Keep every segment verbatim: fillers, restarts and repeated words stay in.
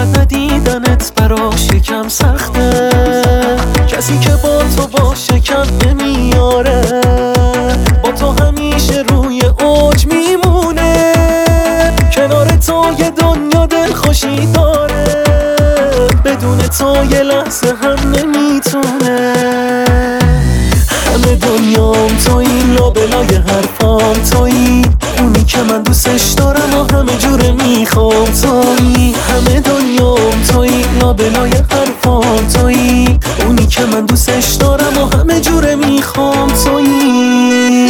ندیدنت براش یکم سخته، کسی که با تو باشه کم نمیاره، با تو همیشه روی اوج میمونه، کنار تو یه دنیا دلخوشی داره، بدون تو یه لحظه هم نمیتونه. همه دنیام تویی، لابلای حرفام تویی، اونی که من دوستش دارم و همه جوره میخوام تویی. همه دنیام تویی، لابلای حرفام تویی، اونی که من دوستش دارم و همه جوره میخوام تویی.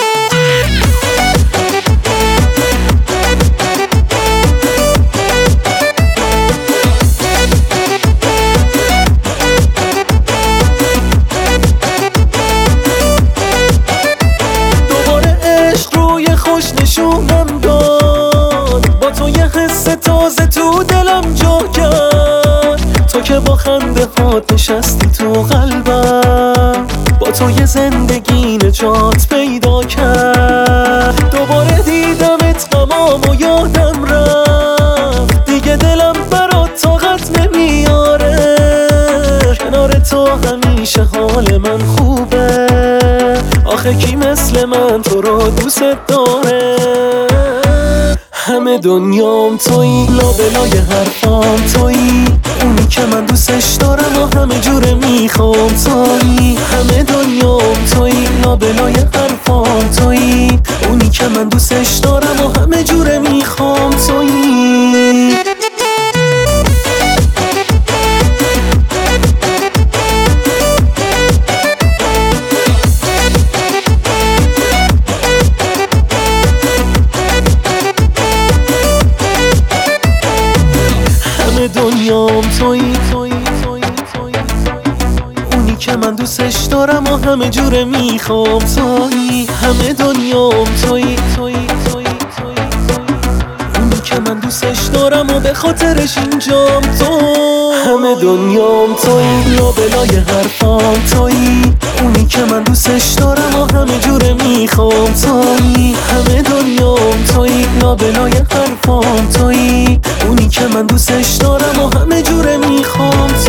نشونم داد، با تو یه حس تازه تو دلم جا کرد، تو که با خنده هات نشستی تو قلبم، با تو یه زندگی نجات پیدا کرد. دوباره دیدمت غمام و یادم رفت، دیگه دلم برات طاقت نمیاره، کنار تو همیشه حال من خوبه، آخه کی مثل من تو رو دوست داره. همه دنیام تویی، لابلای حرفام تویی، اونی که من دوستش دارم و همه جوره میخوام تویی. همه دنیام تویی، لابلای حرفام تویی، اونی که من دوستش دارم و همه جوره میخوام تویی. دنیام تویی، تویی، تویی، تویی، اونی که من دوستش دارم و همه جوره میخوام تویی. همه دنیام تویی، تویی، تویی، تویی، اونی که من دوستش دارم و به خاطرش اینجام تو. همه دنیام تویی، لابلای حرفام تویی، اونی که من دوستش دارم و همه جوره میخوام تویی. همه دنیام تویی، لابلای حرفام تویی، اونی که من دوستش دارم و همه جوره میخوام.